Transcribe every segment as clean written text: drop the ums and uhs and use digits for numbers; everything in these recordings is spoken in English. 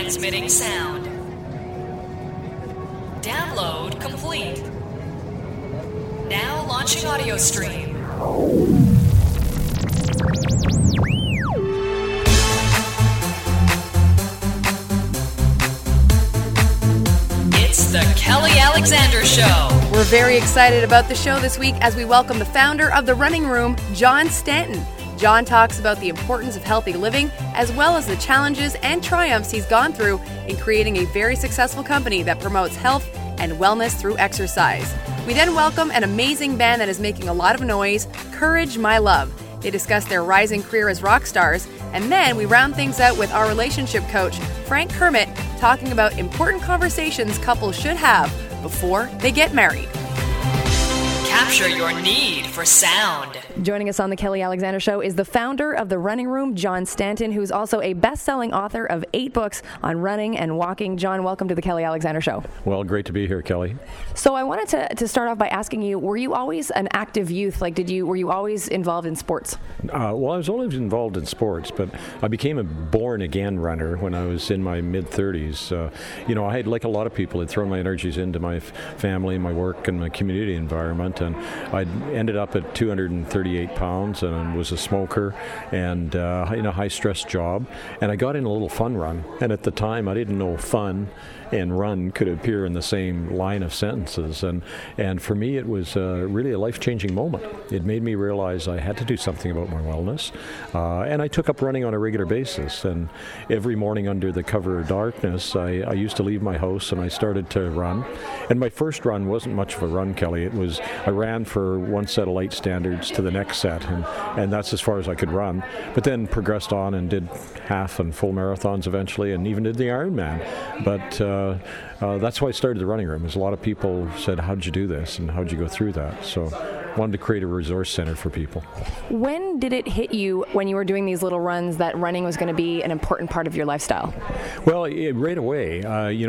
Transmitting sound. Download complete. Now launching audio stream. It's the Kelly Alexander Show. We're very excited about the show this week as we welcome the founder of The Running Room, John Stanton. John talks about the importance of healthy living, as well as the challenges and triumphs he's gone through in creating a very successful company that promotes health and wellness through exercise. We then welcome an amazing band that is making a lot of noise, Courage My Love. They discuss their rising career as rock stars, and then we round things out with our relationship coach, Frank Kermit, talking about important conversations couples should have before they get married. Capture your need for sound. Joining us on the Kelly Alexander Show is the founder of The Running Room, John Stanton, who's also a best-selling author of 8 books on running and walking. John, welcome to the Kelly Alexander Show. Well, great to be here, Kelly. So I wanted to start off by asking you, were you always an active youth? Were you always involved in sports? Well, I was always involved in sports, but I became a born-again runner when I was in my mid-30s. I had, like a lot of people, had thrown my energies into my family, my work, and my community environment, and I ended up at 238 pounds and was a smoker and in a high-stress job. And I got in a little fun run. And at the time, I didn't know fun and run could appear in the same line of sentences. And for me, it was really a life-changing moment. It made me realize I had to do something about my wellness. And I took up running on a regular basis. And every morning under the cover of darkness, I used to leave my house and I started to run. And my first run wasn't much of a run, Kelly. I ran for one set of light standards to the next set, and that's as far as I could run. But then progressed on and did half and full marathons eventually, and even did the Ironman. But that's why I started the Running Room. As a lot of people said, "How'd you do this?" and "How'd you go through that?" So wanted to create a resource center for people. When did it hit you when you were doing these little runs that running was going to be an important part of your lifestyle? Well, right away.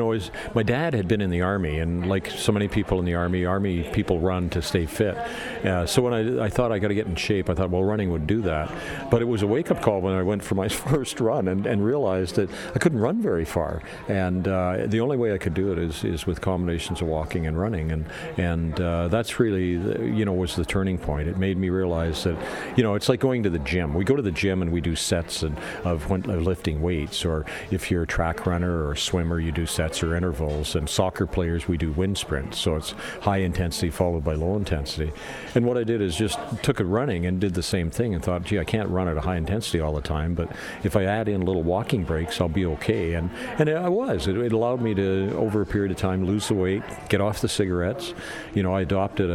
My dad had been in the Army, and like so many people in the Army people run to stay fit. So when I thought I got to get in shape, I thought, well, running would do that. But it was a wake-up call when I went for my first run and realized that I couldn't run very far. And the only way I could do it is with combinations of walking and running. And that's really, was the turning point. It made me realize that, it's like going to the gym. We go to the gym and we do sets of lifting weights, or if you're a track runner or a swimmer, you do sets or intervals, and soccer players, we do wind sprints. So it's high intensity followed by low intensity. And what I did is just took it running and did the same thing and thought, gee, I can't run at a high intensity all the time, but if I add in little walking breaks, I'll be okay. And I was. It allowed me to, over a period of time, lose the weight, get off the cigarettes. I adopted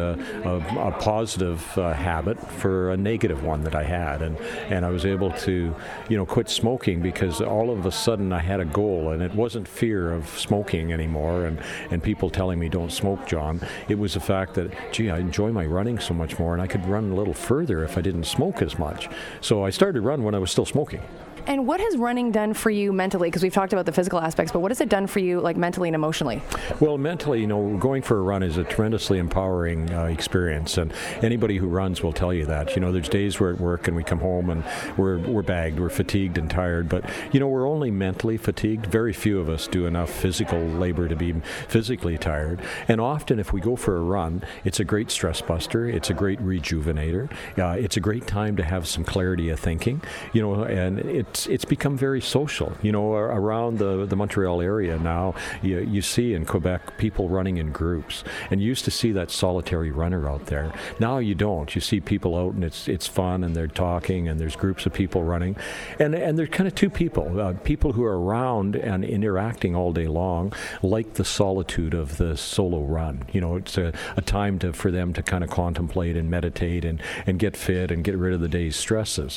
a positive habit for a negative one that I had, and I was able to quit smoking because all of a sudden I had a goal, and it wasn't fear of smoking anymore and people telling me don't smoke, John. It was the fact that, gee, I enjoy my running so much more, and I could run a little further if I didn't smoke as much. So I started to run when I was still smoking. And what has running done for you mentally? Because we've talked about the physical aspects, but what has it done for you, mentally and emotionally? Well, mentally, going for a run is a tremendously empowering experience, and anybody who runs will tell you that. There's days we're at work and we come home and we're bagged, we're fatigued and tired, but we're only mentally fatigued. Very few of us do enough physical labor to be physically tired. And often, if we go for a run, it's a great stress buster. It's a great rejuvenator. It's a great time to have some clarity of thinking. And it's become very social. Around the Montreal area now, you see in Quebec people running in groups, and you used to see that solitary runner out there. Now you don't. You see people out, and it's fun, and they're talking, and there's groups of people running, and there's kind of two people, people who are around and interacting all day long, like the solitude of the solo run. It's a time for them to kind of contemplate and meditate and get fit and get rid of the day's stresses.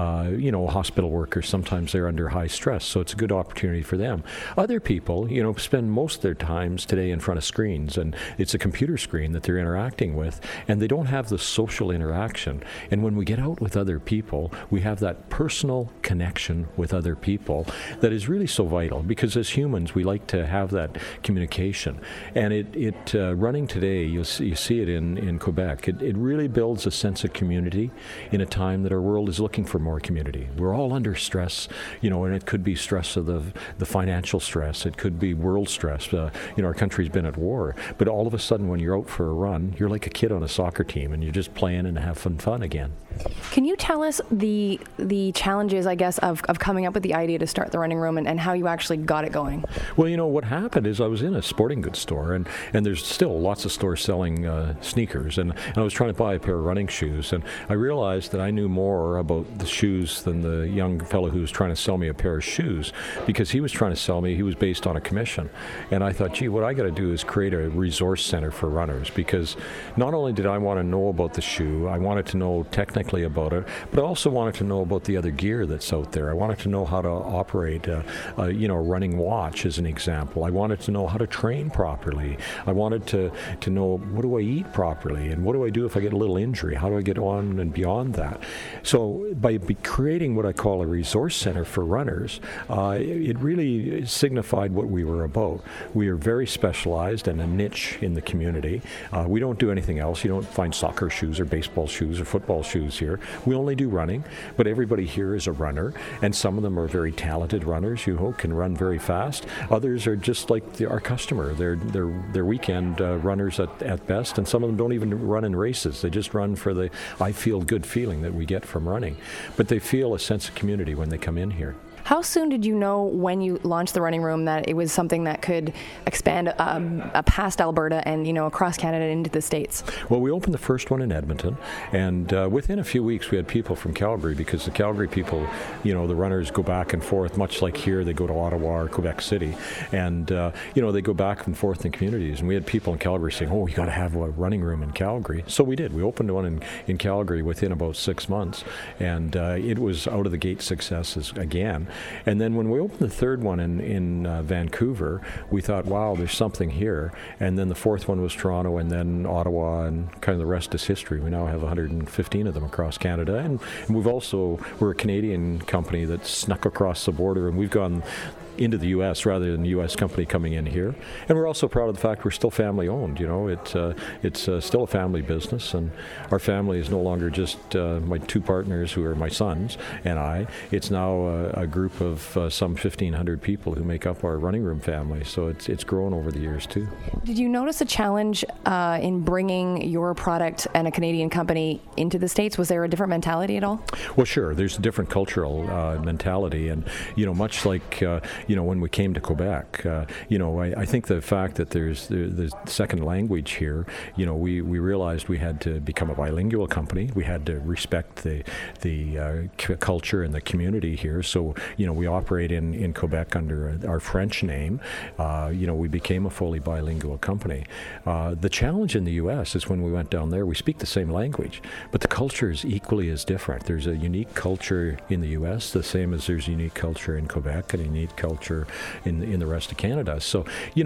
Hospital workers, sometimes they're under high stress, so it's a good opportunity for them. Other people, spend most of their times today in front of screens, and it's a computer screen that they're interacting with, and they don't have the social interaction. And when we get out with other people, we have that personal connection with other people that is really so vital, because as humans, we like to have that communication. And running today, you see it in Quebec, it really builds a sense of community in a time that our world is looking for more community. We're all under stress, and it could be stress of the financial stress. It could be world stress. Our country's been at war. But all of a sudden, when you're out for a run, you're like a kid on a soccer team, and you're just playing and having fun again. Can you tell us the challenges, I guess, of coming up with the idea to start the running room and how you actually got it going? Well, what happened is I was in a sporting goods store, and there's still lots of stores selling sneakers, and I was trying to buy a pair of running shoes, and I realized that I knew more about the shoes than the young fellow who was trying to sell me a pair of shoes, because he was trying to sell me, he was based on a commission. And I thought, gee, what I got to do is create a resource center for runners, because not only did I want to know about the shoe, I wanted to know technically about it, but I also wanted to know about the other gear that's out there. I wanted to know how to operate a running watch, as an example. I wanted to know how to train properly. I wanted to know, what do I eat properly, and what do I do if I get a little injury? How do I get on and beyond that? So by creating what I call a resource center for runners, it really signified what we were about. We are very specialized and a niche in the community. We don't do anything else. You don't find soccer shoes or baseball shoes or football shoes here. We only do running, but everybody here is a runner, and some of them are very talented runners who can run very fast. Others are just like our customer. They're weekend runners at best, and some of them don't even run in races. They just run for the I feel good feeling that we get from running. But they feel a sense of community when they come in here. How soon did you know when you launched the running room that it was something that could expand past Alberta and across Canada into the States? Well, we opened the first one in Edmonton, and within a few weeks we had people from Calgary, because the Calgary people, the runners go back and forth, much like here they go to Ottawa or Quebec City, and they go back and forth in communities. And we had people in Calgary saying, "Oh, you got to have a running room in Calgary." So we did. We opened one in Calgary within about 6 months, and it was out of the gate successes again. And then when we opened the third one in Vancouver, we thought, wow, there's something here. And then the fourth one was Toronto, and then Ottawa, and kind of the rest is history. We now have 115 of them across Canada. And we're a Canadian company that snuck across the border, and we've gone into the U.S. rather than the U.S. company coming in here. And we're also proud of the fact we're still family owned. It's still a family business, and our family is no longer just my two partners who are my sons and I. It's now a group of some 1,500 people who make up our running room family. So it's grown over the years too. Did you notice a challenge in bringing your product and a Canadian company into the States? Was there a different mentality at all? Well, sure. There's a different cultural mentality, and much like when we came to Quebec, I think the fact that there's the second language here, we realized we had to become a bilingual company. We had to respect the culture and the community here. So, we operate in Quebec under our French name. We became a fully bilingual company. The challenge in the U.S. is when we went down there, we speak the same language, but the culture is equally as different. There's a unique culture in the U.S., the same as there's a unique culture in Quebec and a unique culture in the rest of Canada. So,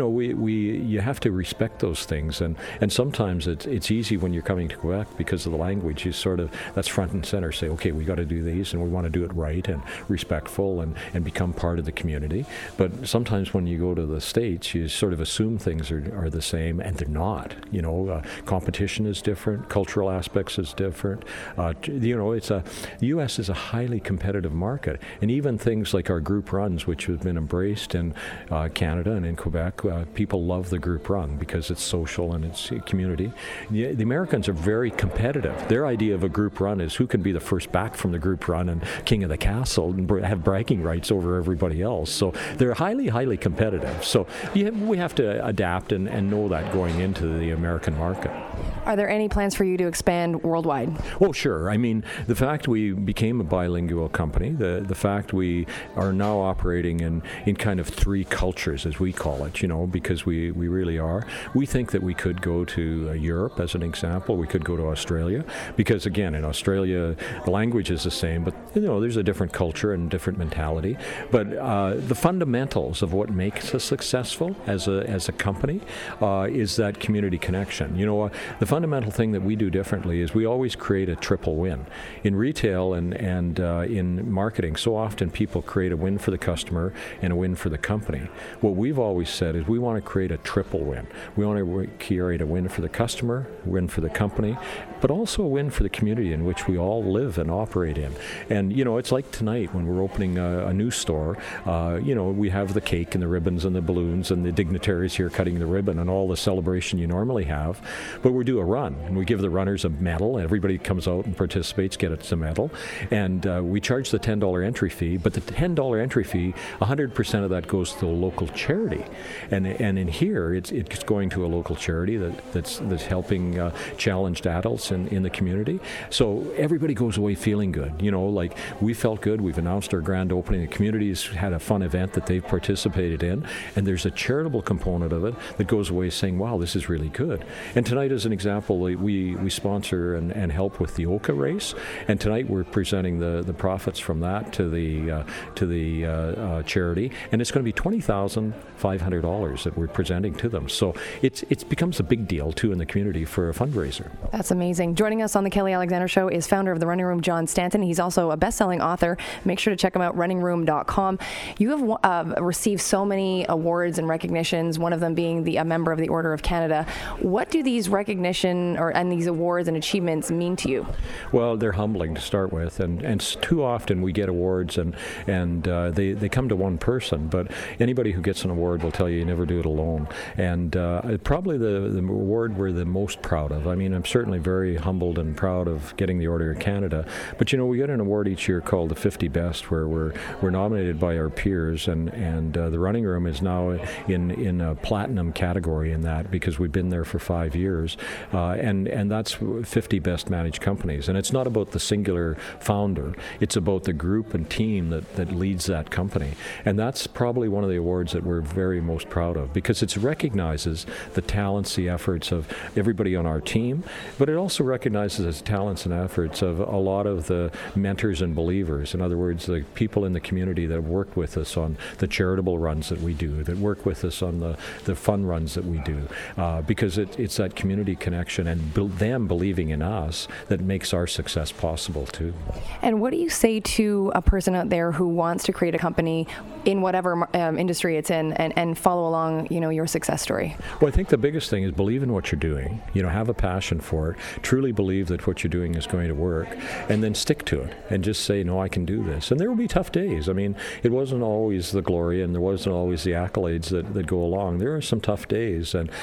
you have to respect those things, and sometimes it's easy when you're coming to Quebec because of the language. You that's front and center, say, okay, we got to do these, and we want to do it right and respectful and become part of the community. But sometimes when you go to the States, you sort of assume things are the same, and they're not. Competition is different, cultural aspects is different. The U.S. is a highly competitive market, and even things like our group runs, which have been embraced in Canada and in Quebec, people love the group run because it's social and it's community. The Americans are very competitive. Their idea of a group run is who can be the first back from the group run and king of the castle and have bragging rights over everybody else. So they're highly, highly competitive. So we have to adapt and know that going into the American market. Are there any plans for you to expand worldwide? Oh, sure. I mean, the fact we became a bilingual company, the fact we are now operating in kind of three cultures, as we call it, because we really are. We think that we could go to Europe, as an example. We could go to Australia, because, again, in Australia, the language is the same, but, there's a different culture and different mentality. But the fundamentals of what makes us successful as a company is that community connection. The fundamental thing that we do differently is we always create a triple win. In retail and in marketing, so often people create a win for the customer and a win for the company. What we've always said is we want to create a triple win. We want to create a win for the customer, win for the company, but also a win for the community in which we all live and operate in. And, it's like tonight when we're opening a new store, we have the cake and the ribbons and the balloons and the dignitaries here cutting the ribbon and all the celebration you normally have. But we do a run, and we give the runners a medal. Everybody comes out and participates, gets a medal. And we charge the $10 entry fee, but the $10 entry fee, 100% of that goes to a local charity. And in here, it's going to a local charity that's helping challenged adults in the community. So everybody goes away feeling good. Like we felt good. We've announced our grand opening. The community's had a fun event that they've participated in, and there's a charitable component of it that goes away saying, wow, this is really good. And tonight, as an example, we sponsor and help with the Oka race, and tonight we're presenting the profits from that to the charity, and it's going to be $20,500 that we're presenting to them. So it becomes a big deal too in the community for a fundraiser. That's amazing. Joining us on the Kelly Alexander Show is founder of the Running Room, John Stanton. He's also a best-selling author. Make sure to check him out, runningroom.com. You have received so many awards and recognitions, one of them being a member of the Order of Canada. What do these recognition and these awards and achievements mean to you? Well, they're humbling to start with, and too often we get awards and they come to one person, but anybody who gets an award will tell you never do it alone. And probably the award we're the most proud of. I mean, I'm certainly very humbled and proud of getting the Order of Canada, but we get an award each year called the 50 Best, where we're nominated by our peers, and the Running Room is now in a platinum category in that because we've been there for 5 years, and that's 50 best managed companies. And it's not about the singular founder, it's about the group and team that leads that company. And that's probably one of the awards that we're very most proud of, because it recognizes the talents, the efforts of everybody on our team, but it also recognizes the talents and efforts of a lot of the mentors and believers. In other words, the people in the community that have worked with us on the charitable runs that we do, that work with us on the fun runs that we do, because it's that community connection and them believing in us that makes our success possible too. And what do you say to a person out there who wants to create a company in whatever industry it's in and follow along, your success story? Well, I think the biggest thing is believe in what you're doing. Have a passion for it. Truly believe that what you're doing is going to work, and then stick to it and just say, no, I can do this. And there will be tough days. I mean, it wasn't always the glory, and there wasn't always the accolades that go along. There are some tough days, and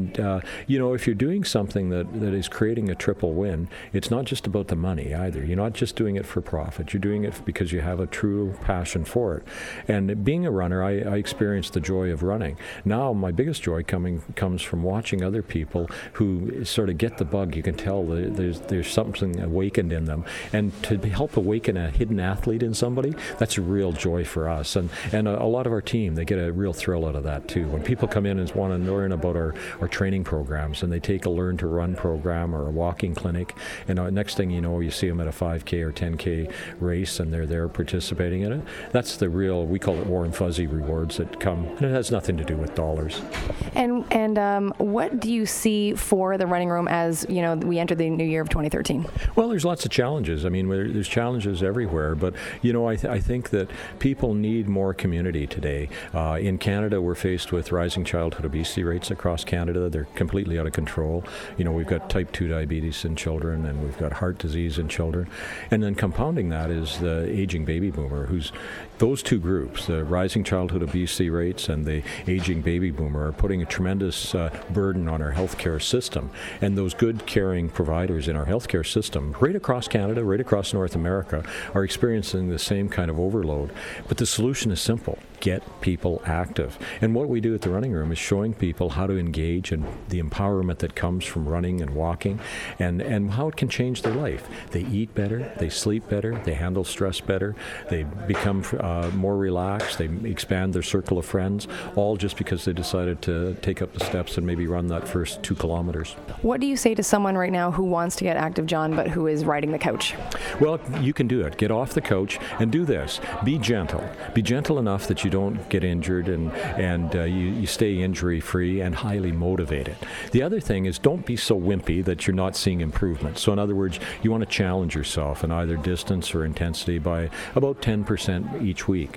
if you're doing something that is creating a triple win, it's not just about the money either. You're not just doing it for profit. You're doing it because you have a true passion for it. And being a runner, I experienced the joy of running. Now, my biggest joy comes from watching other people who sort of get the bug. You can tell there's something awakened in them, and to help awaken a hidden athlete in somebody, that's a real joy for us. And a lot of our team, they get a real thrill out of that too. When people come in and want to learn about our training programs, and they take a Learn to Run program or a walking clinic, and next thing you know, you see them at a 5K or 10K race, and they're there participating in it. That's the real, we call it warm fuzzy rewards that come, and it has nothing to do with dollars. And what do you see for the Running Room as we enter the new year of 2013? Well, there's lots of challenges. I mean, there's challenges everywhere, but I think that people need more community today. In Canada, we're faced with rising childhood obesity rates across Canada. They're completely out of control. We've got type 2 diabetes in children, and we've got heart disease in children, and then compounding that is the aging baby boomer, those two groups, the rising childhood obesity rates and the aging baby boomer, are putting a tremendous burden on our healthcare system. And those good, caring providers in our healthcare system, right across Canada, right across North America, are experiencing the same kind of overload. But the solution is simple. Get people active. And what we do at the Running Room is showing people how to engage in the empowerment that comes from running and walking, and how it can change their life. They eat better, they sleep better, they handle stress better, they become more relaxed, they expand their circle of friends, all just because they decided to take up the steps and maybe run that first 2 kilometers. What do you say to someone right now who wants to get active, John, but who is riding the couch? Well, you can do it. Get off the couch and do this. Be gentle. Be gentle enough that you don't get injured and you stay injury-free and highly motivated. The other thing is don't be so wimpy that you're not seeing improvement. So in other words, you want to challenge yourself in either distance or intensity by about 10% each week. And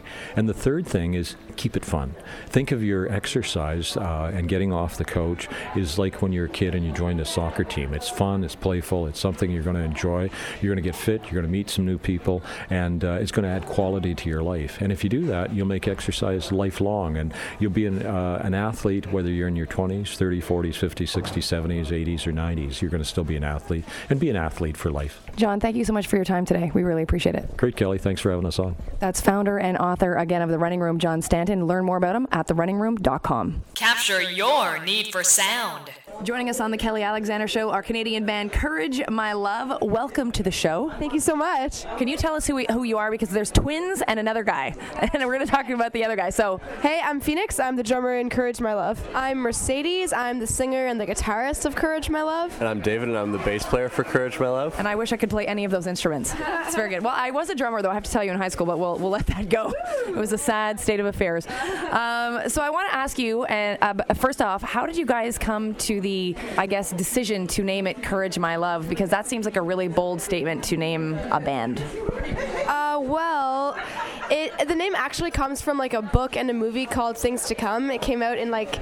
And the third thing is keep it fun. Think of your exercise and getting off the couch is like when you're a kid and you joined a soccer team. It's fun, it's playful, it's something you're going to enjoy. You're going to get fit, you're going to meet some new people, and it's going to add quality to your life. And if you do that, you'll make exercise lifelong, and you'll be an athlete whether you're in your 20s, 30s, 40s, 50s, 60s, 70s, 80s, or 90s. You're going to still be an athlete and be an athlete for life. John, thank you so much for your time today. We really appreciate it. Great, Kelly. Thanks for having us on. That's founder and author, again, of The Running Room, John Stanton. Learn more about him at therunningroom.com. Capture your need for sound. Joining us on the Kelly Alexander Show, our Canadian band Courage My Love. Welcome to the show. Thank you so much. Can you tell us who you are? Because there's twins and another guy, and we're going to talk about the other guy. So, hey, I'm Phoenix. I'm the drummer in Courage My Love. I'm Mercedes. I'm the singer and the guitarist of Courage My Love. And I'm David, and I'm the bass player for Courage My Love. And I wish I could play any of those instruments. It's very good. Well, I was a drummer, though, I have to tell you, in high school, but we'll let that go. It was a sad state of affairs. So I want to ask you, first off, how did you guys come to the, I guess, decision to name it Courage My Love? Because that seems like a really bold statement to name a band. Well, the name actually comes from like a book and a movie called Things to Come. It came out in like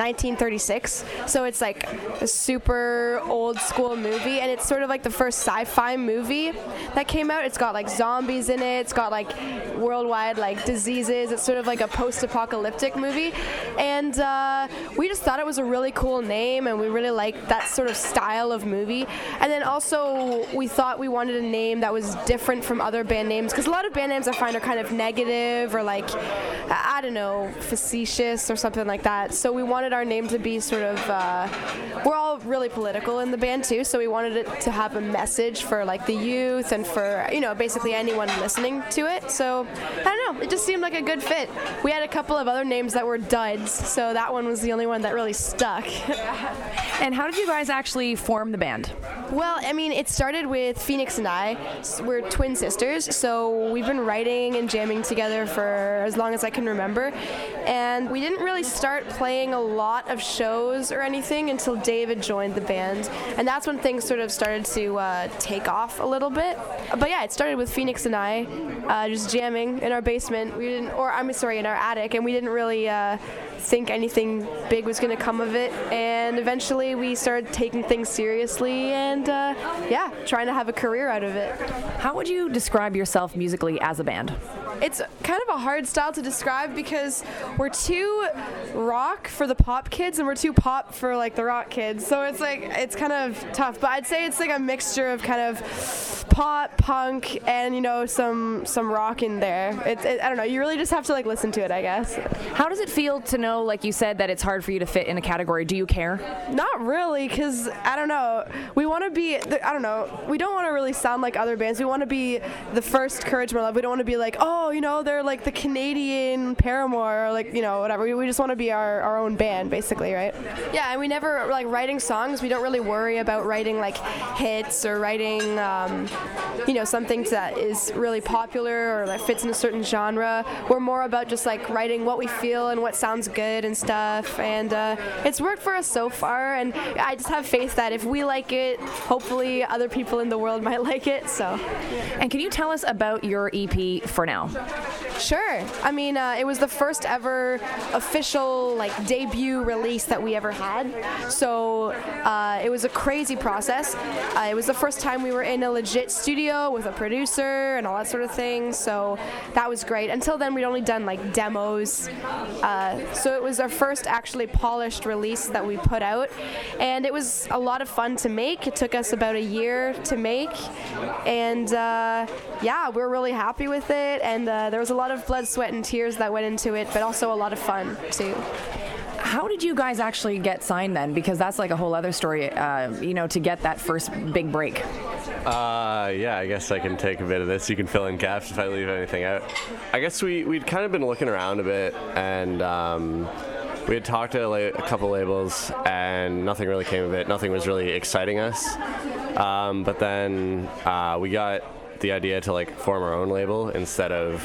1936, so it's like a super old school movie, and it's sort of like the first sci-fi movie that came out. It's got like zombies in it. It's got like worldwide like diseases. It's sort of like a post-apocalyptic movie, and we just thought it was a really cool name, and we really liked that sort of style of movie. And then also we thought we wanted a name that was different from other band names, because a lot of band names I find are kind of negative or like, I don't know, facetious or something like that. So we wanted our name to be sort of, we're all really political in the band too, so we wanted it to have a message for like the youth and for, you know, basically anyone listening to it. So I don't know, it just seemed like a good fit. We had a couple of other names that were duds, so that one was the only one that really stuck. And how did you guys actually form the band? Well, I mean, it started with Phoenix and I. We're twin sisters, so we've been writing and jamming together for as long as I can remember. And we didn't really start playing a lot of shows or anything until David joined the band. And that's when things sort of started to take off a little bit. But yeah, it started with Phoenix and I just jamming in our basement. In our attic, and we didn't really think anything big was going to come of it. And eventually we started taking things seriously and trying to have a career out of it. How would you describe yourself musically as a band? It's kind of a hard style to describe because we're too rock for the pop kids and we're too pop for like the rock kids. So it's like, it's kind of tough. But I'd say it's like a mixture of kind of pop, punk, and, you know, some rock in there. I don't know. You really just have to like listen to it, I guess. How does it feel to know, like you said, that it's hard for you to fit in a category? Do you care? Not really, because I don't know. We want to be, we don't want to really sound like other bands. We want to be the first Courage My Love. We don't want to be like, oh, you know, they're like the Canadian Paramore or like, you know, whatever. We just want to be our own band, basically, right? Yeah, and we never, like, writing songs, we don't really worry about writing like hits or writing, you know, something that is really popular or that fits in a certain genre. We're more about just like writing what we feel and what sounds good and stuff, and it's worked for us so far, and I just have faith that if we like it, hopefully other people in the world might like it. So. And can you tell us about your EP For Now? Sure. I mean, it was the first ever official like debut release that we ever had, so it was a crazy process. It was the first time we were in a legit studio with a producer and all that sort of thing, so that was great. Until then, we'd only done like demos, so it was our first actually polished release that we put out, and it was a lot of fun to make. It took us about a year to make, and we're really happy with it, and there was a lot of blood, sweat, and tears that went into it, but also a lot of fun too. How did you guys actually get signed then? Because that's like a whole other story, you know, to get that first big break. I guess I can take a bit of this. You can fill in gaps if I leave anything out. I guess we'd kind of been looking around a bit, and we had talked to a couple labels, and nothing really came of it. Nothing was really exciting us. But then we got the idea to like form our own label instead of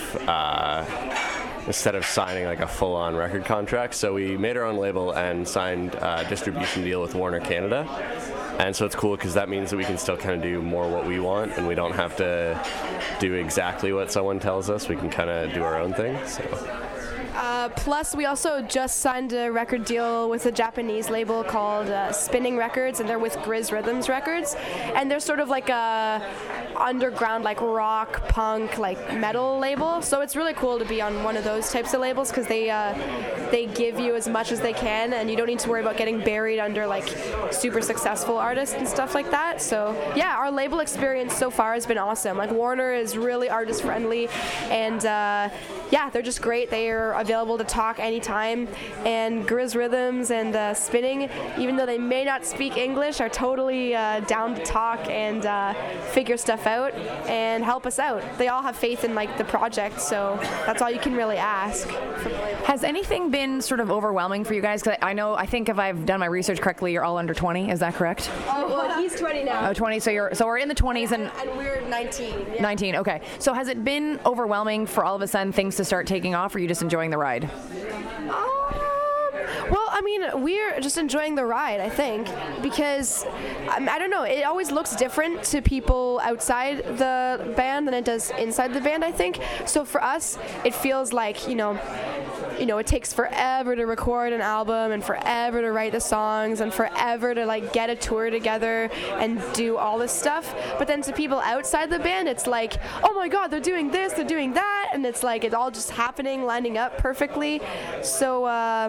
signing like a full-on record contract. So we made our own label and signed a distribution deal with Warner Canada. And so it's cool because that means that we can still kind of do more what we want, and we don't have to do exactly what someone tells us. We can kind of do our own thing. So. Plus, we also just signed a record deal with a Japanese label called Spinning Records, and they're with Grizz Rhythms Records, and they're sort of like a underground, like rock, punk, like metal label. So it's really cool to be on one of those types of labels because they give you as much as they can, and you don't need to worry about getting buried under like super successful artists and stuff like that. So yeah, our label experience so far has been awesome. Like Warner is really artist friendly, and yeah, they're just great. They are available to talk anytime, and Grizz Rhythms and Spinning, even though they may not speak English, are totally down to talk and figure stuff out and help us out. They all have faith in like the project, so that's all you can really ask. Has anything been sort of overwhelming for you guys? Because I think if I've done my research correctly, you're all under 20. Is that correct? Oh, well, he's 20 now. Oh, 20. So we're in the 20s and we're 19. Yeah. 19. Okay. So has it been overwhelming for all of a sudden things to start taking off, or are you just enjoying the ride? Well, I mean, we're just enjoying the ride, I think, because, I don't know, it always looks different to people outside the band than it does inside the band, I think. So for us, it feels like, you know, it takes forever to record an album and forever to write the songs and forever to like get a tour together and do all this stuff. But then to people outside the band, it's like, oh my God, they're doing this, they're doing that, and it's like it's all just happening, lining up perfectly. So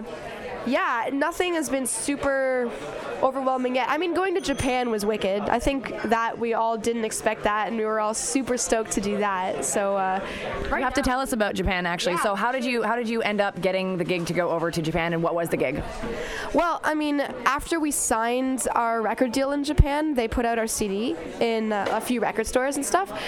yeah, nothing has been super overwhelming yet. I mean, going to Japan was wicked. I think that we all didn't expect that, and we were all super stoked to do that. So you have to tell us about Japan, actually. Yeah, so how did you end up getting the gig to go over to Japan, and what was the gig? Well, I mean, after we signed our record deal in Japan, they put out our CD in a few record stores and stuff.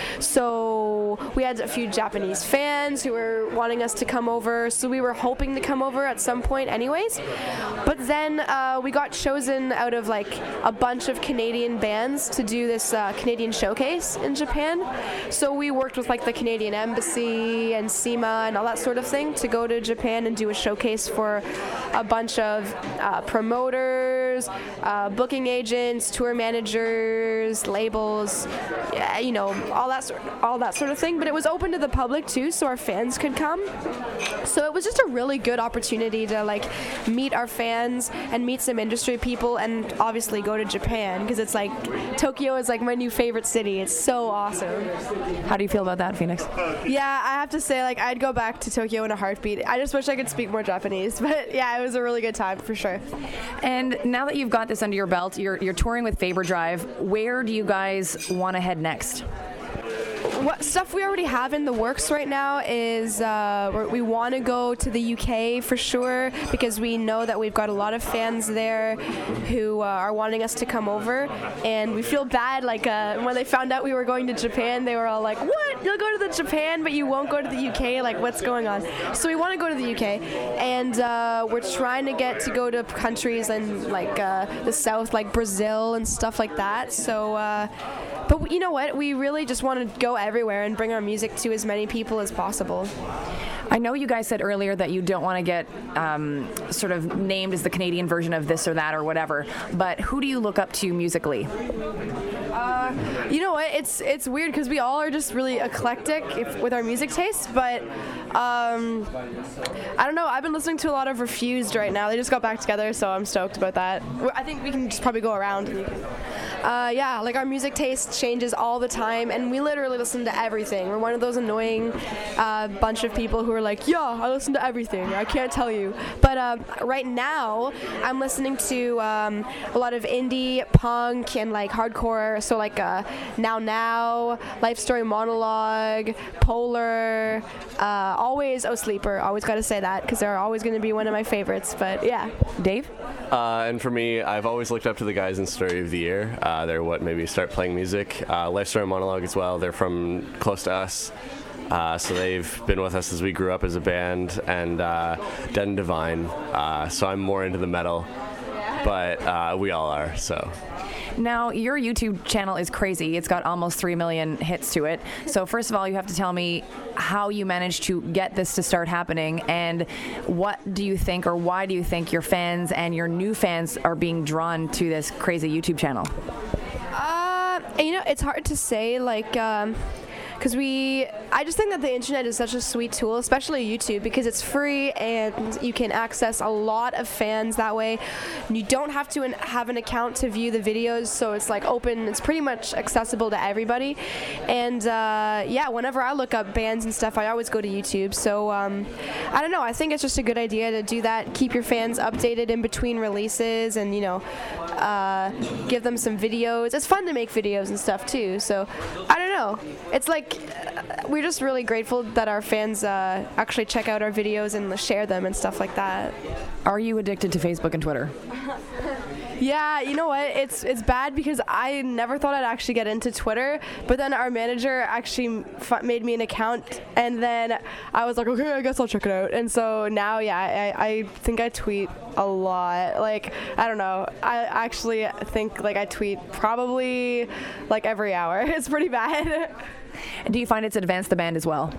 So we had a few Japanese fans who were wanting us to come over. So we were hoping to come over at some point anyways. But then we got chosen out of like a bunch of Canadian bands to do this Canadian showcase in Japan. So we worked with like the Canadian Embassy and SEMA and all that sort of thing to go to Japan and do a showcase for a bunch of promoters, booking agents, tour managers, labels, yeah, you know, all that sort of thing. But it was open to the public too, so our fans could come. So it was just a really good opportunity to like meet our fans and meet some industry people, and obviously go to Japan because it's like Tokyo is like my new favorite city. It's so awesome. How do you feel about that, Phoenix? Yeah, I have to say, like, I'd go back to Tokyo in a heartbeat. I just wish I could speak more Japanese, but yeah, it was a really good time for sure. And now that you've got this under your belt, you're touring with Faber Drive. Where do you guys want to head next? What stuff we already have in the works right now is we want to go to the UK for sure, because we know that we've got a lot of fans there who are wanting us to come over, and we feel bad like when they found out we were going to Japan, they were all like, what, you'll go to the Japan but you won't go to the UK, like what's going on? So we want to go to the UK, and we're trying to get to go to countries in like the south, like Brazil and stuff like that. So but you know what, we really just want to go everywhere and bring our music to as many people as possible. I know you guys said earlier that you don't want to get sort of named as the Canadian version of this or that or whatever, but who do you look up to musically? You know what, it's weird because we all are just really eclectic with our music tastes, but I don't know, I've been listening to a lot of Refused right now. They just got back together, so I'm stoked about that. I think we can just probably go around. Yeah, like our music taste changes all the time, and we literally listen to everything. We're one of those annoying bunch of people who are like, yeah, I listen to everything, I can't tell you. But right now, I'm listening to a lot of indie, punk, and like hardcore, so like Now, Life Story Monologue, Polar, always Sleeper, always gotta say that, because they're always gonna be one of my favorites, but yeah. Dave? And for me, I've always looked up to the guys in Story of the Year. They're what made me start playing music. Life Story Monologue as well. They're from close to us. So they've been with us as we grew up as a band. And Dead and Divine. So I'm more into the metal. But we all are, so. Now, your YouTube channel is crazy. It's got almost 3 million hits to it. So first of all, you have to tell me how you managed to get this to start happening, and what do you think, or why do you think your fans and your new fans are being drawn to this crazy YouTube channel? It's hard to say, like, because I just think that the internet is such a sweet tool, especially YouTube, because it's free and you can access a lot of fans that way. You don't have to have an account to view the videos, so it's like open. It's pretty much accessible to everybody. And whenever I look up bands and stuff, I always go to YouTube. So I don't know. I think it's just a good idea to do that. Keep your fans updated in between releases, and give them some videos. It's fun to make videos and stuff too. So I don't know. It's like, we're just really grateful that our fans actually check out our videos and share them and stuff like that. Are you addicted to Facebook and Twitter? Yeah, you know what? It's bad because I never thought I'd actually get into Twitter, but then our manager actually made me an account, and then I was like, okay, I guess I'll check it out. And so now, yeah, I think I tweet a lot. Like, I don't know. I actually think like I tweet probably like every hour. It's pretty bad. Do you find it's advanced the band as well?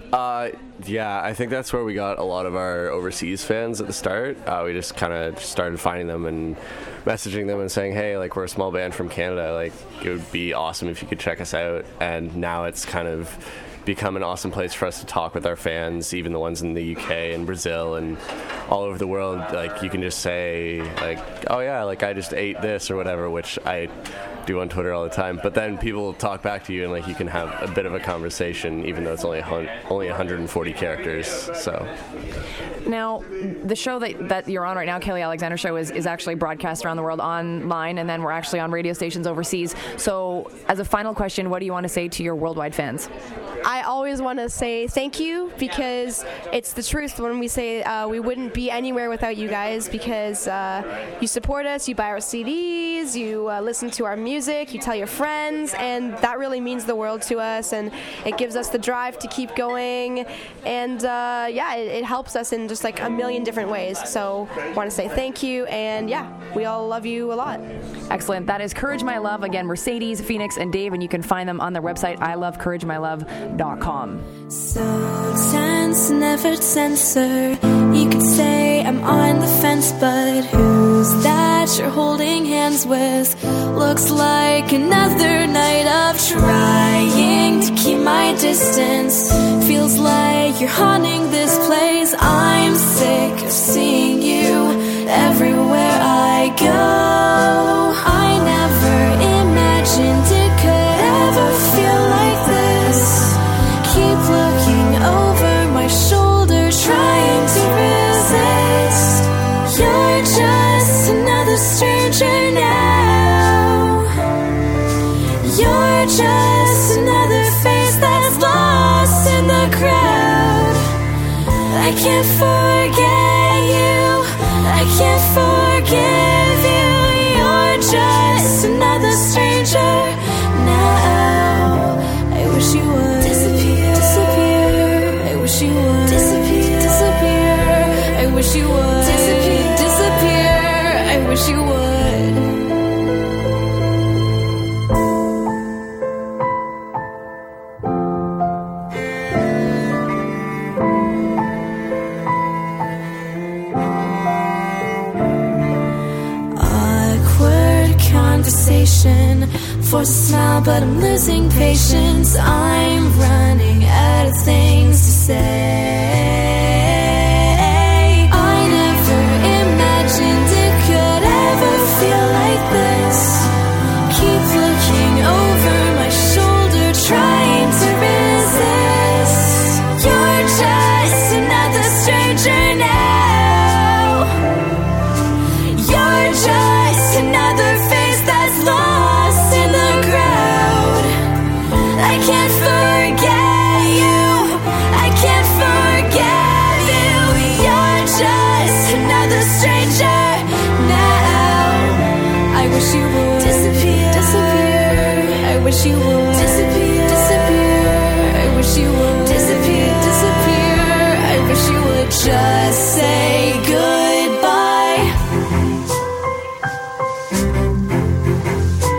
Yeah, I think that's where we got a lot of our overseas fans at the start. We just kind of started finding them and messaging them and saying, hey, like, we're a small band from Canada. Like, it would be awesome if you could check us out. And now it's kind of become an awesome place for us to talk with our fans, even the ones in the UK and Brazil and all over the world. Like, you can just say, like, oh yeah, like, I just ate this or whatever, which I do on Twitter all the time, but then people will talk back to you, and like, you can have a bit of a conversation, even though it's only 140 characters. So now, the show that you're on right now, Kelly Alexander Show, is actually broadcast around the world online, and then we're actually on radio stations overseas. So as a final question, what do you want to say to your worldwide fans? I always want to say thank you, because it's the truth when we say we wouldn't be anywhere without you guys, because you support us, you buy our CDs, you listen to our music, you tell your friends, and that really means the world to us, and it gives us the drive to keep going, and it helps us in just like a million different ways. So I want to say thank you, and yeah, we all love you a lot. Excellent. That is Courage My Love. Again, Mercedes, Phoenix, and Dave, and you can find them on their website, ilovecouragemylove.com. So tense, never censor. You could say I'm on the fence, but who's that you're holding hands with? Looks like another night of trying to keep my distance. Feels like you're haunting this place. I'm sick of seeing you everywhere I go. I never imagined it could ever feel like this. Keep looking over my shoulder, trying to resist. You're just another stranger now. You're just another face that's lost in the crowd. I can't forget you, I can't forgive you. You're just another stranger now. I wish you would disappear, disappear. I wish you would disappear, disappear. I wish you would disappear, disappear. I wish you would. Force a smile, but I'm losing patience. I'm running out of things to say. I never imagined it could ever feel like this. Keep looking over my shoulder, trying to resist. You're just another stranger now. You're just another face that's lost in the crowd. I can't forget you, I can't forget you. You're just another stranger now. I wish you would disappear, disappear. I wish you would disappear, disappear. I wish you would disappear, disappear. I wish you would just say goodbye.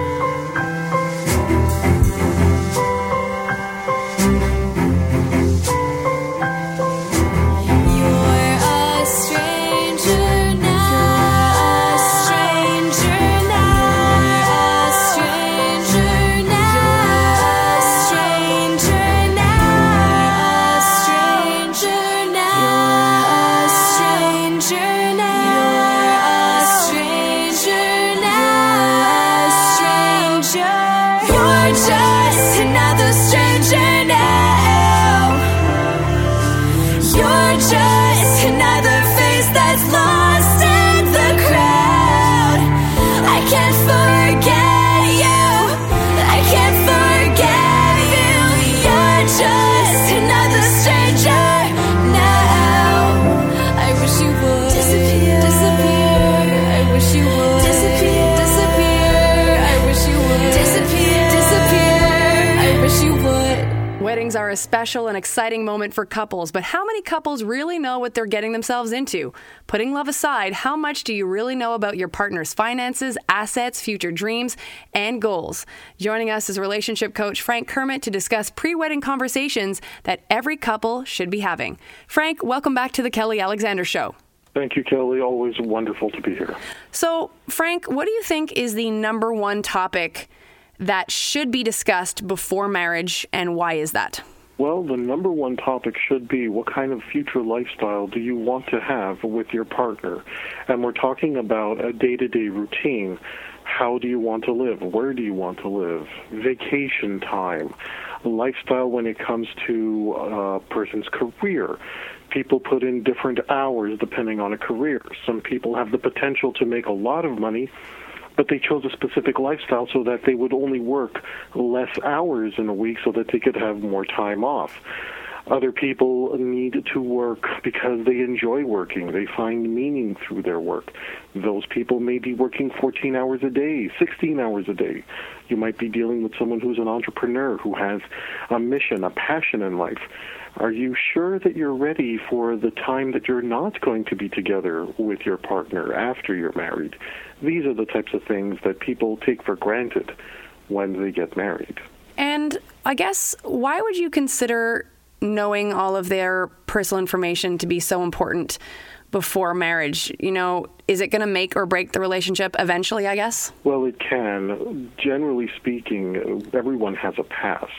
Weddings are a special and exciting moment for couples, but how many couples really know what they're getting themselves into? Putting love aside, how much do you really know about your partner's finances, assets, future dreams, and goals? Joining us is relationship coach Frank Kermit to discuss pre-wedding conversations that every couple should be having. Frank, welcome back to the Kelly Alexander Show. Thank you, Kelly. Always wonderful to be here. So, Frank, what do you think is the number one topic that should be discussed before marriage, and why is that? Well, the number one topic should be, what kind of future lifestyle do you want to have with your partner? And we're talking about a day-to-day routine. How do you want to live? Where do you want to live? Vacation time. Lifestyle when it comes to a person's career. People put in different hours depending on a career. Some people have the potential to make a lot of money, but they chose a specific lifestyle so that they would only work less hours in a week so that they could have more time off. Other people need to work because they enjoy working. They find meaning through their work. Those people may be working 14 hours a day, 16 hours a day. You might be dealing with someone who's an entrepreneur who has a mission, a passion in life. Are you sure that you're ready for the time that you're not going to be together with your partner after you're married? These are the types of things that people take for granted when they get married. And I guess, why would you consider knowing all of their personal information to be so important before marriage? You know, is it going to make or break the relationship eventually, I guess? Well, it can. Generally speaking, everyone has a past.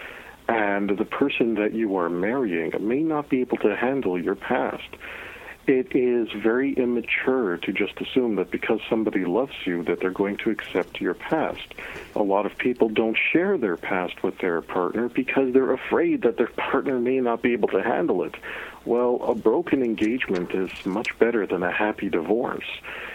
And the person that you are marrying may not be able to handle your past. It is very immature to just assume that because somebody loves you that they're going to accept your past. A lot of people don't share their past with their partner because they're afraid that their partner may not be able to handle it. Well, a broken engagement is much better than a happy divorce.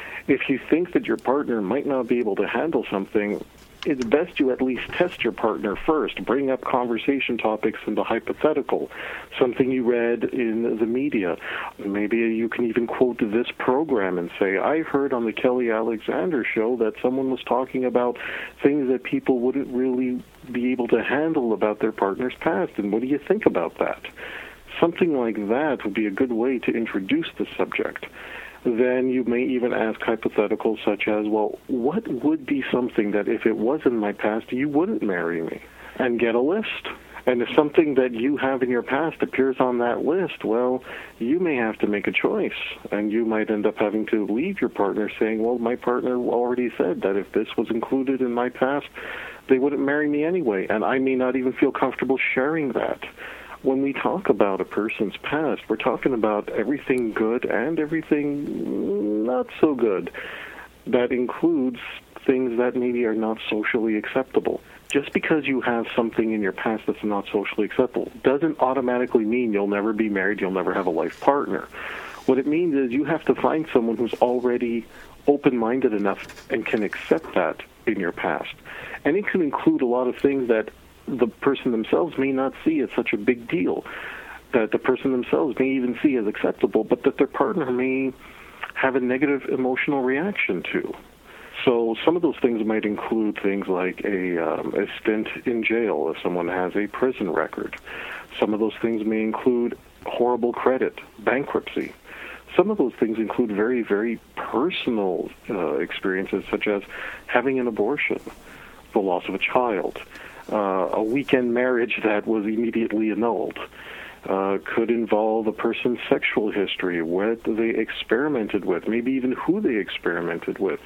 If you think that your partner might not be able to handle something, it's best you at least test your partner first. Bring up conversation topics in the hypothetical, something you read in the media. Maybe you can even quote this program and say, I heard on the Kelly Alexander Show that someone was talking about things that people wouldn't really be able to handle about their partner's past, and what do you think about that? Something like that would be a good way to introduce the subject. Then you may even ask hypotheticals such as, well, what would be something that if it was in my past, you wouldn't marry me? And get a list. And if something that you have in your past appears on that list, well, you may have to make a choice. And you might end up having to leave your partner saying, well, my partner already said that if this was included in my past, they wouldn't marry me anyway. And I may not even feel comfortable sharing that. When we talk about a person's past, we're talking about everything good and everything not so good. That includes things that maybe are not socially acceptable. Just because you have something in your past that's not socially acceptable doesn't automatically mean you'll never be married, you'll never have a life partner. What it means is you have to find someone who's already open-minded enough and can accept that in your past. And it can include a lot of things that the person themselves may not see as such a big deal, that the person themselves may even see as acceptable, but that their partner may have a negative emotional reaction to. So some of those things might include things like a stint in jail if someone has a prison record. Some of those things may include horrible credit, bankruptcy. Some of those things include very, very personal experiences, such as having an abortion, the loss of a child, a weekend marriage that was immediately annulled. Could involve a person's sexual history, what they experimented with, maybe even who they experimented with.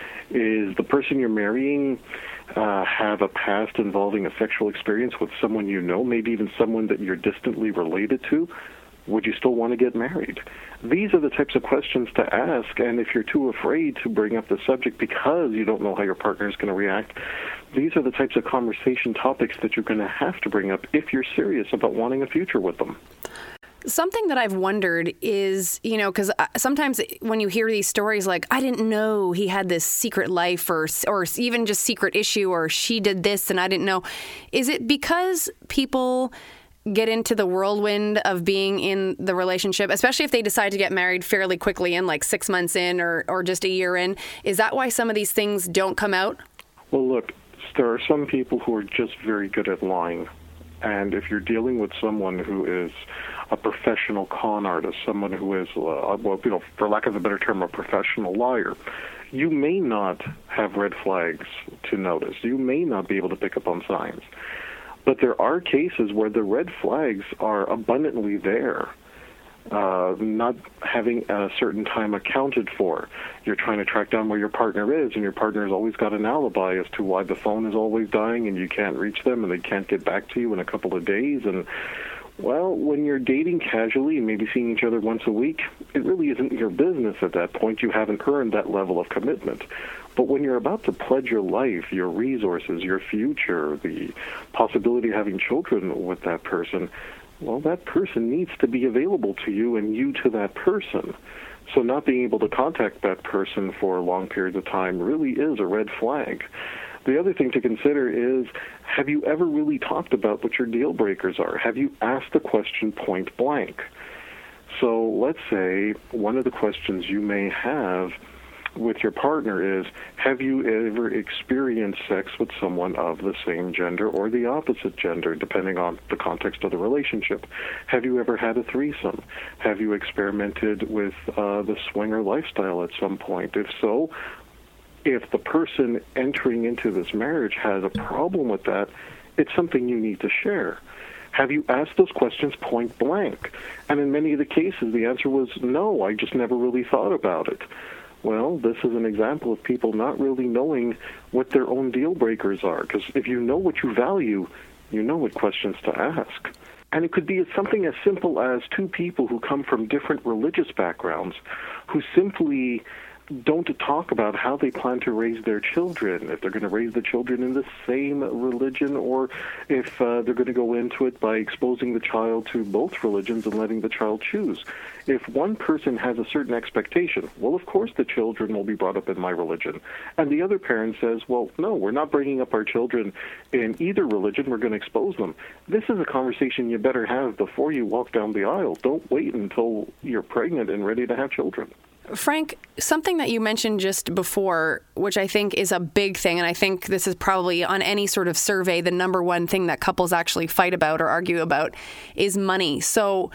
Is the person you're marrying have a past involving a sexual experience with someone you know, maybe even someone that you're distantly related to? Would you still want to get married? These are the types of questions to ask, and if you're too afraid to bring up the subject because you don't know how your partner is going to react, these are the types of conversation topics that you're going to have to bring up if you're serious about wanting a future with them. Something that I've wondered is, you know, because sometimes when you hear these stories like, I didn't know he had this secret life or even just secret issue, or she did this and I didn't know, is it because people get into the whirlwind of being in the relationship, especially if they decide to get married fairly quickly in, like 6 months in or just a year in? Is that why some of these things don't come out? Well, look, there are some people who are just very good at lying. And if you're dealing with someone who is a professional con artist, someone who is, for lack of a better term, a professional liar, you may not have red flags to notice. You may not be able to pick up on signs. But there are cases where the red flags are abundantly there. Not having a certain time accounted for. You're trying to track down where your partner is, and your partner has always got an alibi as to why the phone is always dying and you can't reach them and they can't get back to you in a couple of days. And, well, when you're dating casually and maybe seeing each other once a week, it really isn't your business at that point. You haven't earned that level of commitment. But when you're about to pledge your life, your resources, your future, the possibility of having children with that person, well, that person needs to be available to you and you to that person. So not being able to contact that person for long periods of time really is a red flag. The other thing to consider is, have you ever really talked about what your deal breakers are? Have you asked the question point blank? So let's say one of the questions you may have with your partner is, have you ever experienced sex with someone of the same gender or the opposite gender, depending on the context of the relationship? Have you ever had a threesome? Have you experimented with the swinger lifestyle at some point? If so, if the person entering into this marriage has a problem with that, it's something you need to share. Have you asked those questions point blank? And in many of the cases, the answer was, no, I just never really thought about it. Well, this is an example of people not really knowing what their own deal breakers are, because if you know what you value, you know what questions to ask. And it could be something as simple as two people who come from different religious backgrounds who simply don't talk about how they plan to raise their children, if they're going to raise the children in the same religion, or if they're going to go into it by exposing the child to both religions and letting the child choose. If one person has a certain expectation, well, of course the children will be brought up in my religion. And the other parent says, well, no, we're not bringing up our children in either religion. We're going to expose them. This is a conversation you better have before you walk down the aisle. Don't wait until you're pregnant and ready to have children. Frank, something that you mentioned just before, which I think is a big thing, and I think this is probably on any sort of survey, the number one thing that couples actually fight about or argue about is money. So,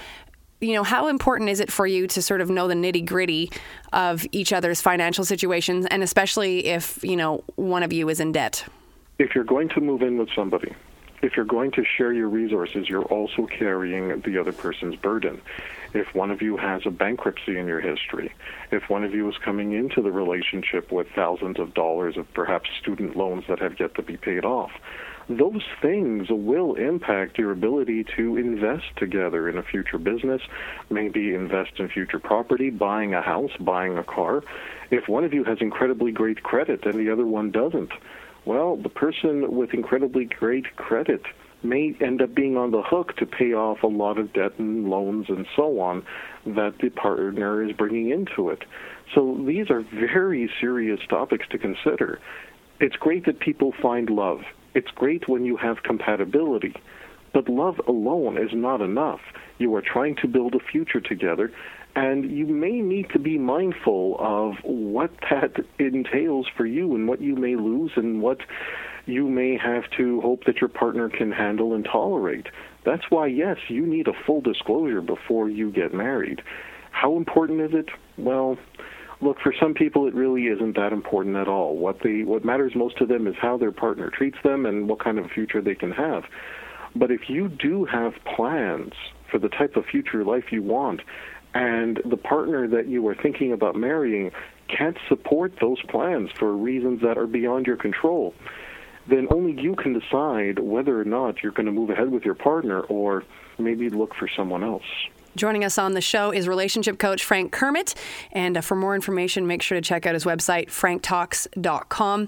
how important is it for you to sort of know the nitty-gritty of each other's financial situations, and especially if, one of you is in debt? If you're going to move in with somebody, if you're going to share your resources, you're also carrying the other person's burden. If one of you has a bankruptcy in your history, if one of you is coming into the relationship with thousands of dollars of perhaps student loans that have yet to be paid off, those things will impact your ability to invest together in a future business, maybe invest in future property, buying a house, buying a car. If one of you has incredibly great credit and the other one doesn't, well, the person with incredibly great credit may end up being on the hook to pay off a lot of debt and loans and so on that the partner is bringing into it. So these are very serious topics to consider. It's great that people find love. It's great when you have compatibility. But love alone is not enough. You are trying to build a future together, and you may need to be mindful of what that entails for you and what you may lose and what you may have to hope that your partner can handle and tolerate. That's why, yes, you need a full disclosure before you get married. How important is it? Well, look, for some people it really isn't that important at all. What matters most to them is how their partner treats them and what kind of future they can have. But if you do have plans for the type of future life you want, and the partner that you are thinking about marrying can't support those plans for reasons that are beyond your control, then only you can decide whether or not you're going to move ahead with your partner or maybe look for someone else. Joining us on the show is relationship coach Frank Kermit. And for more information, make sure to check out his website, franktalks.com.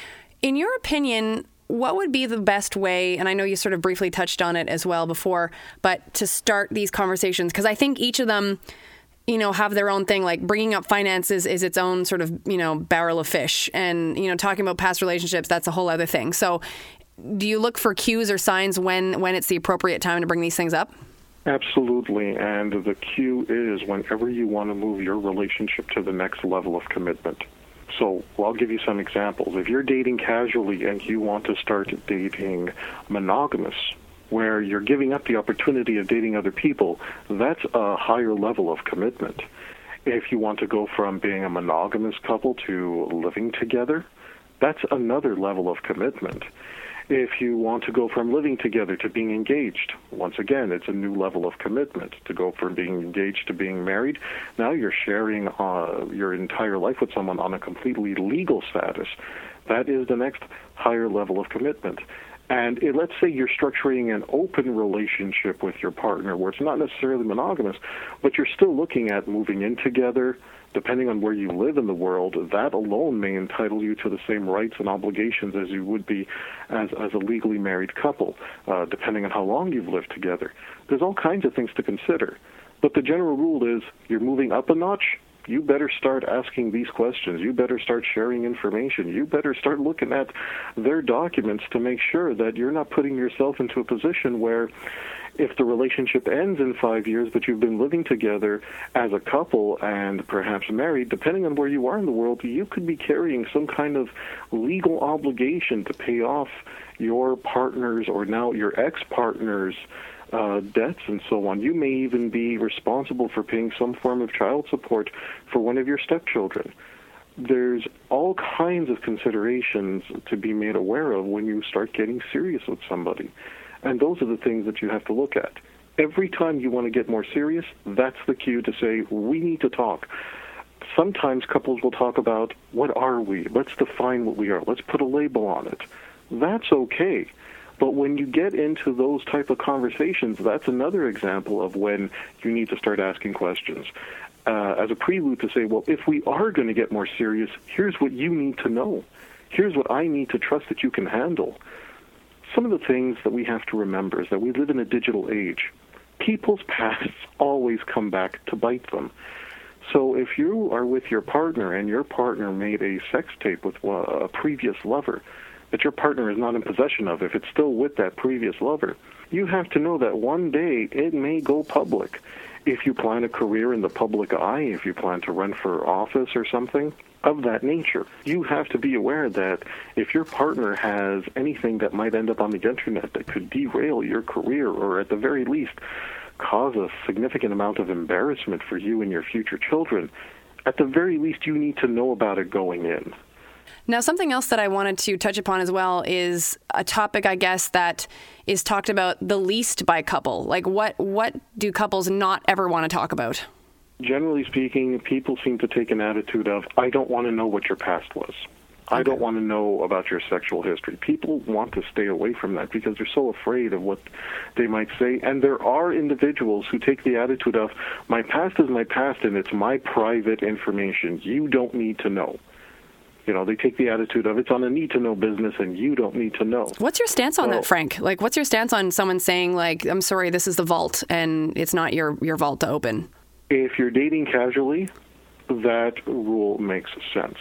In your opinion, what would be the best way, and I know you sort of briefly touched on it as well before, but to start these conversations? Because I think each of them, have their own thing. Like bringing up finances is its own sort of, barrel of fish. And, talking about past relationships, that's a whole other thing. So do you look for cues or signs when it's the appropriate time to bring these things up? Absolutely. And the cue is whenever you want to move your relationship to the next level of commitment. So I'll give you some examples. If you're dating casually and you want to start dating monogamous, where you're giving up the opportunity of dating other people, that's a higher level of commitment. If you want to go from being a monogamous couple to living together, that's another level of commitment. If you want to go from living together to being engaged, once again, it's a new level of commitment. To go from being engaged to being married, now you're sharing your entire life with someone on a completely legal status. That is the next higher level of commitment. And let's say you're structuring an open relationship with your partner where it's not necessarily monogamous, but you're still looking at moving in together. Depending on where you live in the world, that alone may entitle you to the same rights and obligations as you would be as a legally married couple, depending on how long you've lived together. There's all kinds of things to consider. But the general rule is you're moving up a notch, you better start asking these questions. You better start sharing information. You better start looking at their documents to make sure that you're not putting yourself into a position where if the relationship ends in 5 years, but you've been living together as a couple and perhaps married, depending on where you are in the world, you could be carrying some kind of legal obligation to pay off your partner's or now your ex-partner's debts and so on. You may even be responsible for paying some form of child support for one of your stepchildren. There's all kinds of considerations to be made aware of when you start getting serious with somebody. And those are the things that you have to look at. Every time you want to get more serious, that's the cue to say, we need to talk. Sometimes couples will talk about, what are we? Let's define what we are. Let's put a label on it. That's okay. But when you get into those type of conversations, that's another example of when you need to start asking questions. As a prelude to say, well, if we are going to get more serious, here's what you need to know. Here's what I need to trust that you can handle. Some of the things that we have to remember is that we live in a digital age. People's pasts always come back to bite them. So if you are with your partner and your partner made a sex tape with a previous lover that your partner is not in possession of, if it's still with that previous lover, you have to know that one day it may go public. If you plan a career in the public eye, if you plan to run for office or something of that nature, you have to be aware that if your partner has anything that might end up on the internet that could derail your career or at the very least cause a significant amount of embarrassment for you and your future children, at the very least you need to know about it going in. Now, something else that I wanted to touch upon as well is a topic, I guess, that is talked about the least by couple. Like, what do couples not ever want to talk about? Generally speaking, people seem to take an attitude of, I don't want to know what your past was. I don't want to know about your sexual history. People want to stay away from that because they're so afraid of what they might say. And there are individuals who take the attitude of, my past is my past and it's my private information. You don't need to know. You know, they take the attitude of, it's on a need-to-know business and you don't need to know. What's your stance on that, Frank? Like, what's your stance on someone saying, like, I'm sorry, this is the vault and it's not your vault to open? If you're dating casually, that rule makes sense.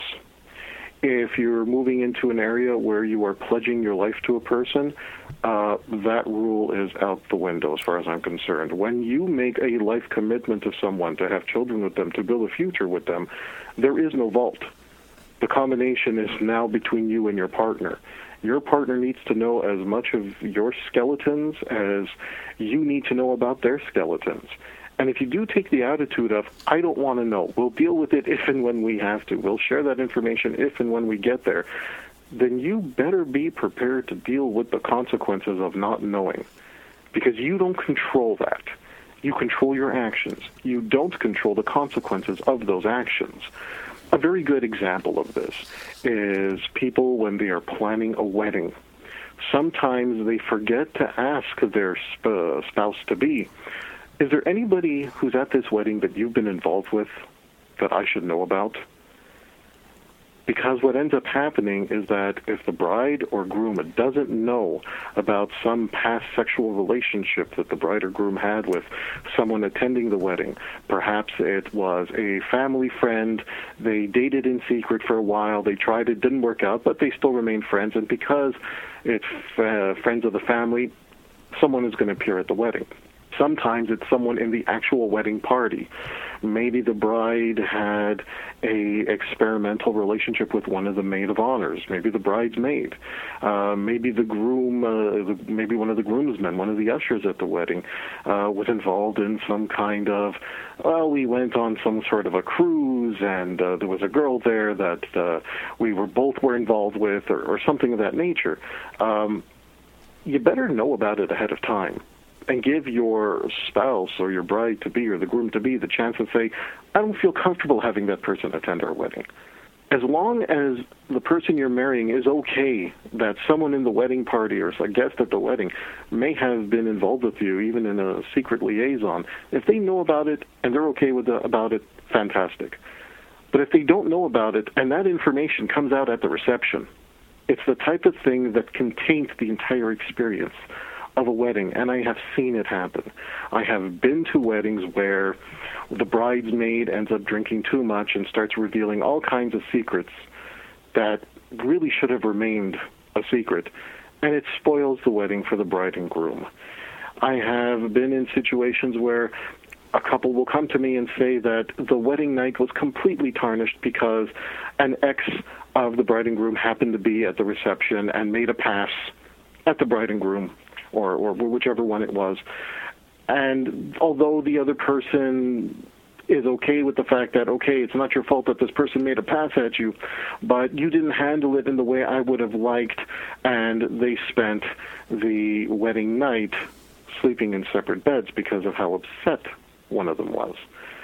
If you're moving into an area where you are pledging your life to a person, that rule is out the window as far as I'm concerned. When you make a life commitment to someone, to have children with them, to build a future with them, there is no vault. The combination is now between you and your partner. Your partner needs to know as much of your skeletons as you need to know about their skeletons. And if you do take the attitude of, I don't want to know, we'll deal with it if and when we have to, we'll share that information if and when we get there, then you better be prepared to deal with the consequences of not knowing. Because you don't control that. You control your actions. You don't control the consequences of those actions. A very good example of this is people when they are planning a wedding. Sometimes they forget to ask their spouse-to-be, is there anybody who's at this wedding that you've been involved with that I should know about? Because what ends up happening is that if the bride or groom doesn't know about some past sexual relationship that the bride or groom had with someone attending the wedding, perhaps it was a family friend, they dated in secret for a while, they tried it, didn't work out, but they still remain friends, and because it's friends of the family, someone is going to appear at the wedding. Sometimes it's someone in the actual wedding party. Maybe the bride had a experimental relationship with one of the maid of honors, maybe the bridesmaid, maybe the groom, maybe one of the groomsmen, one of the ushers at the wedding was involved in some kind of, well, we went on some sort of a cruise and there was a girl there that we both were involved with, or something of that nature. You better know about it ahead of time and give your spouse or your bride-to-be or the groom-to-be the chance to say, I don't feel comfortable having that person attend our wedding. As long as the person you're marrying is okay that someone in the wedding party or a guest at the wedding may have been involved with you, even in a secret liaison, if they know about it and they're okay about it, fantastic. But if they don't know about it and that information comes out at the reception, it's the type of thing that can taint the entire experience of a wedding, and I have seen it happen. I have been to weddings where the bridesmaid ends up drinking too much and starts revealing all kinds of secrets that really should have remained a secret, and it spoils the wedding for the bride and groom. I have been in situations where a couple will come to me and say that the wedding night was completely tarnished because an ex of the bride and groom happened to be at the reception and made a pass at the bride and groom, or whichever one it was. And although the other person is okay with the fact that, okay, it's not your fault that this person made a pass at you, but you didn't handle it in the way I would have liked, and they spent the wedding night sleeping in separate beds because of how upset one of them was.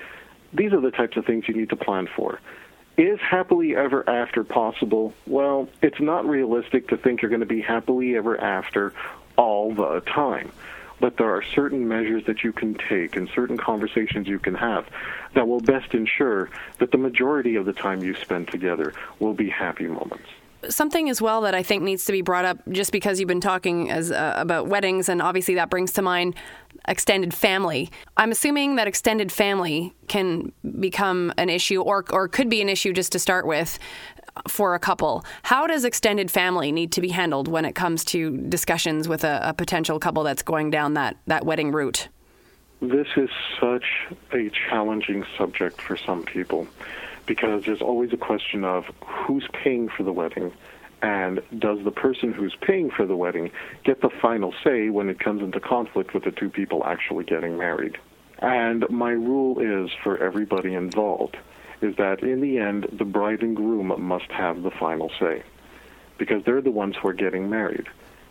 These are the types of things you need to plan for. Is happily ever after possible? Well, it's not realistic to think you're going to be happily ever after all the time. But there are certain measures that you can take and certain conversations you can have that will best ensure that the majority of the time you spend together will be happy moments. Something as well that I think needs to be brought up, just because you've been talking about weddings, and obviously that brings to mind extended family. I'm assuming that extended family can become an issue, or could be an issue just to start with, for a couple. How does extended family need to be handled when it comes to discussions with a potential couple that's going down that wedding route? This is such a challenging subject for some people, because there's always a question of who's paying for the wedding, and does the person who's paying for the wedding get the final say when it comes into conflict with the two people actually getting married. And my rule is for everybody involved is that in the end, the bride and groom must have the final say, because they're the ones who are getting married.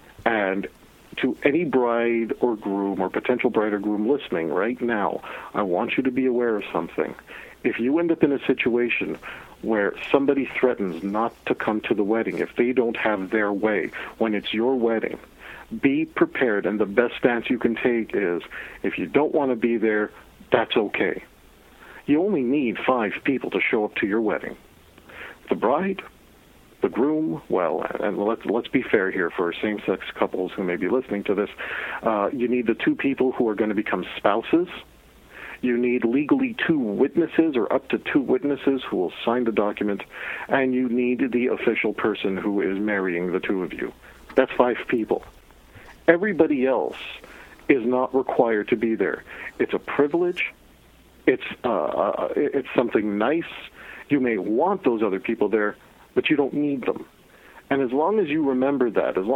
And to any bride or groom or potential bride or groom listening right now, I want you to be aware of something. If you end up in a situation where somebody threatens not to come to the wedding if they don't have their way when it's your wedding, be prepared, and the best stance you can take is, if you don't want to be there, that's okay. You only need 5 people to show up to your wedding. The bride, the groom, well, and let's be fair here for same-sex couples who may be listening to this. You need the 2 people who are going to become spouses. You need legally 2 witnesses, or up to 2 witnesses who will sign the document, and you need the official person who is marrying the 2 of you. That's 5 people. Everybody else is not required to be there. It's a privilege. It's something nice. You may want those other people there, but you don't need them. And as long as you remember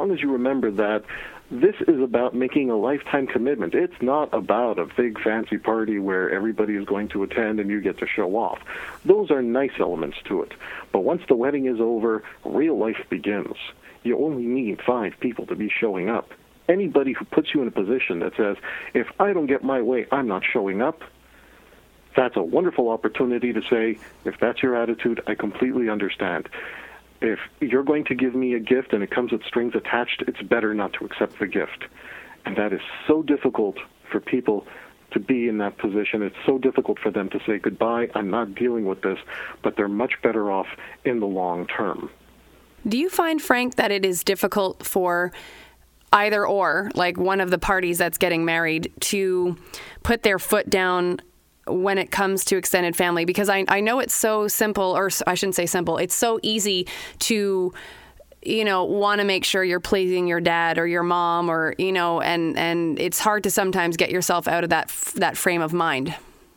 that, this is about making a lifetime commitment. It's not about a big fancy party where everybody is going to attend and you get to show off. Those are nice elements to it. But once the wedding is over, real life begins. You only need 5 people to be showing up. Anybody who puts you in a position that says, if I don't get my way, I'm not showing up, that's a wonderful opportunity to say, if that's your attitude, I completely understand. If you're going to give me a gift and it comes with strings attached, it's better not to accept the gift. And that is so difficult for people to be in that position. It's so difficult for them to say, goodbye, I'm not dealing with this, but they're much better off in the long term. Do you find, Frank, that it is difficult for either or, like one of the parties that's getting married, to put their foot down when it comes to extended family? Because I know it's so simple, or I shouldn't say simple, it's so easy to want to make sure you're pleasing your dad or your mom or, and it's hard to sometimes get yourself out of that frame of mind.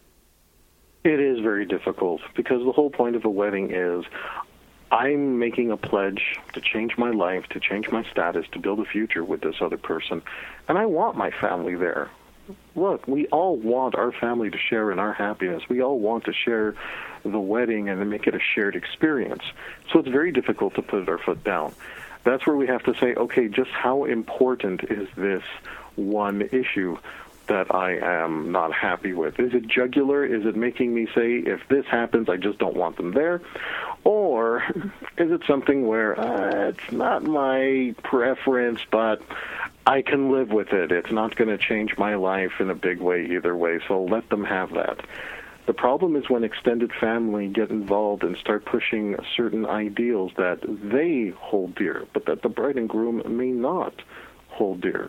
It is very difficult because the whole point of a wedding is I'm making a pledge to change my life, to change my status, to build a future with this other person, and I want my family there. Look, we all want our family to share in our happiness. We all want to share the wedding and to make it a shared experience. So it's very difficult to put our foot down. That's where we have to say, okay, just how important is this one issue that I am not happy with? Is it jugular? Is it making me say, if this happens, I just don't want them there? Or is it something where it's not my preference, but I can live with it. It's not going to change my life in a big way either way, so let them have that. The problem is when extended family get involved and start pushing certain ideals that they hold dear, but that the bride and groom may not hold dear.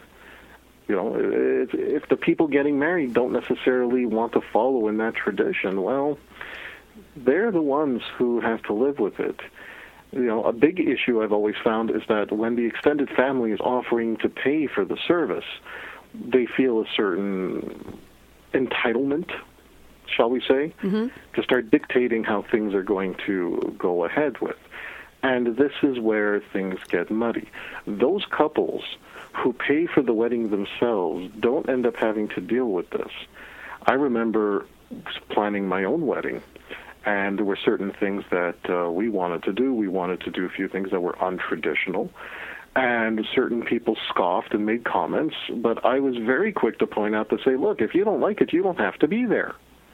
If the people getting married don't necessarily want to follow in that tradition, well, they're the ones who have to live with it. A big issue I've always found is that when the extended family is offering to pay for the service, they feel a certain entitlement, shall we say, to start dictating how things are going to go ahead with. And this is where things get muddy. Those couples who pay for the wedding themselves don't end up having to deal with this. I remember planning my own wedding, and there were certain things that we wanted to do. We wanted to do a few things that were untraditional, and certain people scoffed and made comments, but I was very quick to point out to say, look, if you don't like it, you don't have to be there.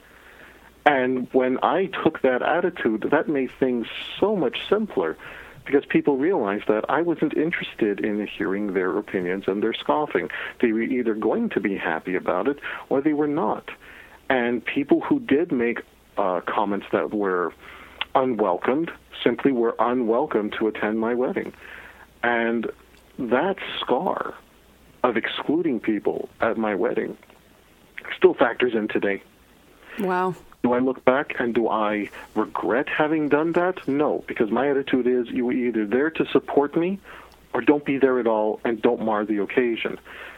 And when I took that attitude, that made things so much simpler, because people realized that I wasn't interested in hearing their opinions and their scoffing. They were either going to be happy about it or they were not. And people who did make comments that were unwelcomed simply were unwelcome to attend my wedding. And that scar of excluding people at my wedding still factors in today. Wow. Do I look back and do I regret having done that? No, because my attitude is you were either there to support me or don't be there at all and don't mar the occasion.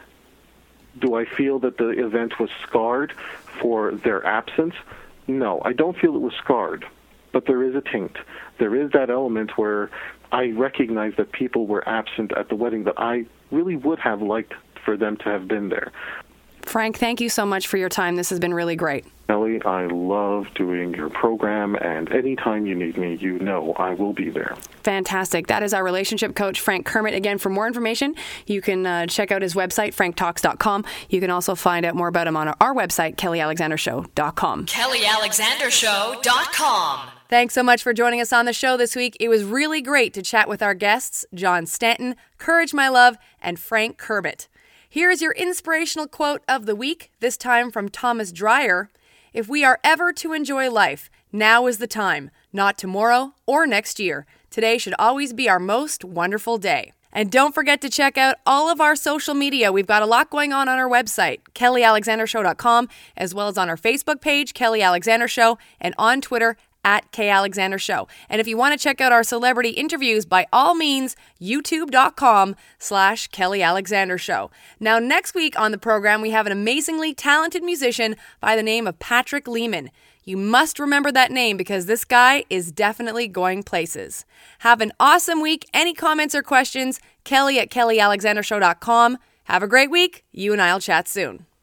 Do I feel that the event was scarred for their absence? No, I don't feel it was scarred, but there is a taint. There is that element where I recognize that people were absent at the wedding that I really would have liked for them to have been there. Frank, thank you so much for your time. This has been really great. Ellie, I love doing your program, and anytime you need me, you know I will be there. Fantastic. That is our relationship coach, Frank Kermit. Again, for more information, you can check out his website, franktalks.com. You can also find out more about him on our website, kellyalexandershow.com. kellyalexandershow.com. Thanks so much for joining us on the show this week. It was really great to chat with our guests, John Stanton, Courage My Love, and Frank Kermit. Here is your inspirational quote of the week, this time from Thomas Dreyer. If we are ever to enjoy life, now is the time, not tomorrow or next year. Today should always be our most wonderful day. And don't forget to check out all of our social media. We've got a lot going on our website, kellyalexandershow.com, as well as on our Facebook page, Kelly Alexander Show, and on Twitter, @KAlexanderShow. And if you want to check out our celebrity interviews, by all means, youtube.com/Kelly Alexander Show. Now, next week on the program, we have an amazingly talented musician by the name of Patrick Lehman. You must remember that name because this guy is definitely going places. Have an awesome week. Any comments or questions, Kelly@KellyAlexanderShow.com. Have a great week. You and I'll chat soon.